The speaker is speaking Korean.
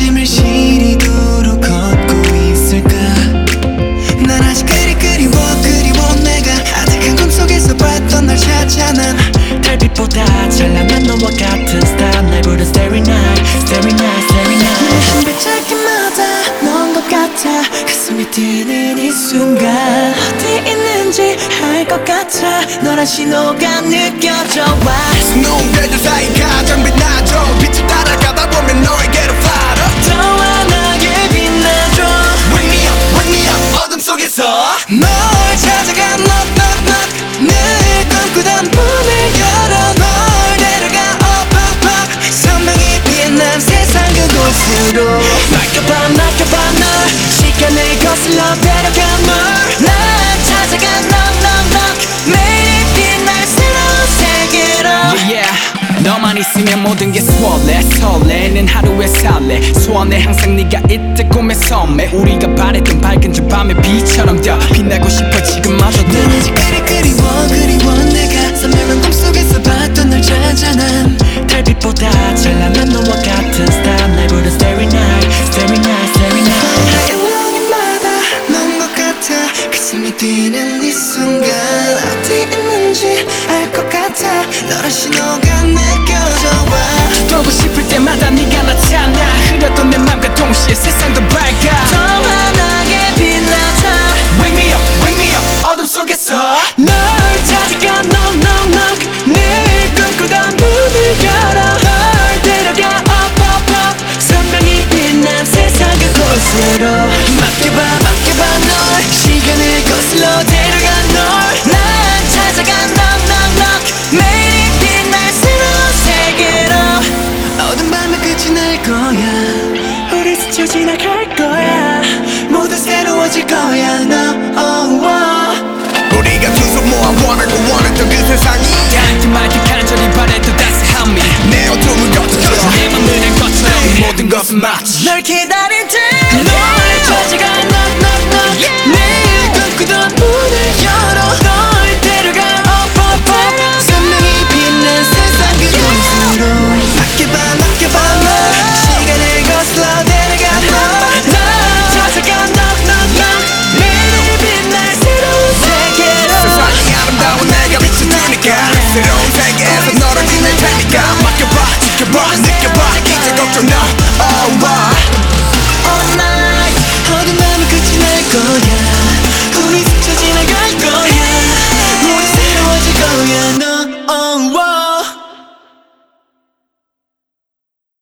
아침을 시리도록 걷고 있을까. 난 아직 그리워 내가 아득한 꿈속에서 봤던 널 찾아. 난 달빛보다 찬란한 너와 같은 스타일. 날 부른 Starry Night, Starry Night, Starry Night. 한 발짝마다 넌 것 같아. 가슴이 뛰는 이 순간 어디 있는지 알 것 같아. 너란 신호가 느껴져 와. 눈대들 사이 가장 빛나죠. 빛을 따라가다 보면 너에게로 fly up. 더 환하게 빛나줘. Wake me up 어둠 속에서 널 찾아가 knock knock knock. 늘 꿈꾸던 문을 열어 널 데려가 up up up. 선명히 빛난 세상 그곳으로. 맡겨봐 널 시간을 거슬러 데려가 널. 난 찾아가 knock knock knock. 매일 빛날 새로운 세계로. 너만 있으면 모든 게 설레. 설레는 하루에 살래. 소원해 항상 네가 있듯 꿈의 섬에. 우리가 바랬던 밝은 저 밤의 빛처럼 더 빛나고 싶어 지금마저도. 난 아직 그리워 내가 선명한 꿈속에서 봤던 널 찾아. 난 달빛보다 찬란한 너와 같은 스타일. 날 부른 Starry Night, Starry Night, Starry Night. 하얀 우연마다 넌 것 같아. 가슴이 뛰는 이 순간 어디 있는지 알 것 같아. 너란 신호가 느껴져 와. 보고 싶을 때마다 네가 나타나. 흐렸던 내 맘과 동시에 세상도 밝아. 더 환하게 빛나자. Wake me up 어둠 속에서 널 찾아가 knock knock knock. 늘 꿈꾸던 문을 열어 널 데려가 up up up. 선명히 빛난 세상 그곳으로. 맡겨봐 널 시간을 거슬러 데려가 널. 난 찾아가 knock knock knock. 매일이 빛날 새로운 세계로. 어두운 밤의 끝이 날 거야. 우리 스쳐 지나갈 거야. 모두 새로워질 거야. 우리가 두 손 모아 원했던 그 세상이 닿지 말듯 간절히 바랬던 따스함이 내 어둠을 걷어줘. 내 맘을 낸 것처럼 모든 것은 마치 널 기다릴 때 널 찾아가 knock knock knock.